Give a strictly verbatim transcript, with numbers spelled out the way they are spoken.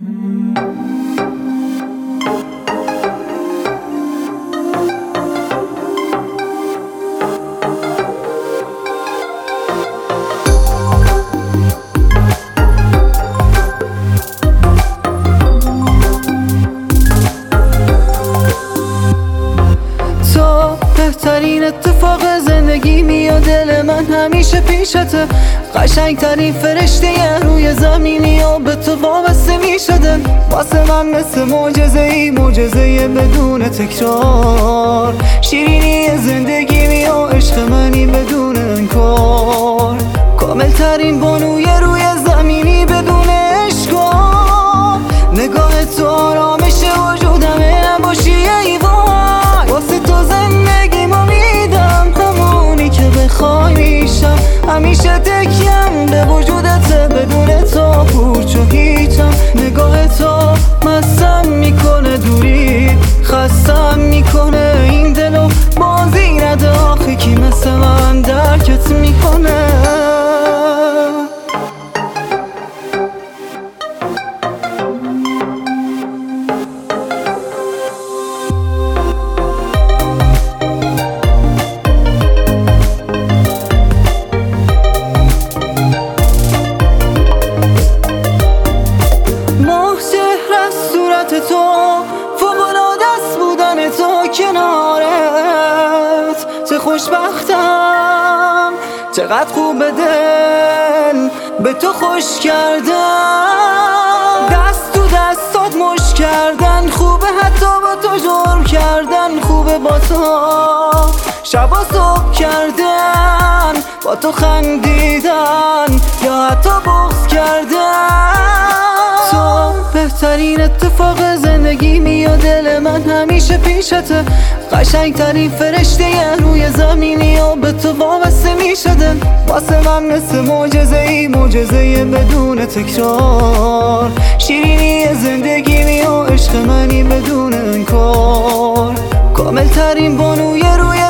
بهترین اتفاق زندگی میاد دل من همیشه پیشته. قشنگترین فرشته روی زمینی و به تو وابسته میشدن. واسه من مثل معجزه ای، معجزه بدون تکرار. شیرینی زندگی می و عشق منی بدون انکار. کامل ترین بانوی روی زمینی بدون اشکار. نگاه تو آرامش وجودمه، نباشی ای وای. واسه تو زندگی ما میدم، همونی که بخوای میشم. همیشه تکیم به وجودت، بدون تو پوچ و هیچم. نگاه تو مستم میکنه، دوری خستم میکنه. این دلو بازی نده آخه، کی مثل من درکت میکنه. تو فوق‌العاده است بودن تو کنارت. چه خوشبختم، چقدر خوب دل به تو خوش کردن. دست تو دستات مش کردن خوبه، حتی با تو جرم کردن خوبه. با تو شبا صبح کردن، با تو خندیدن یا حتی بغض کردن. تو بهترین اتفاق زندگی میاد دل من همیشه پیشته. قشنگترین فرشته روی زمینی و به تو وابسته میشدن. واسه من مثل معجزه ای، معجزه بدون تکرار. شیرینی زندگی می و عشق منی بدون انکار. کامل ترین بانوی روی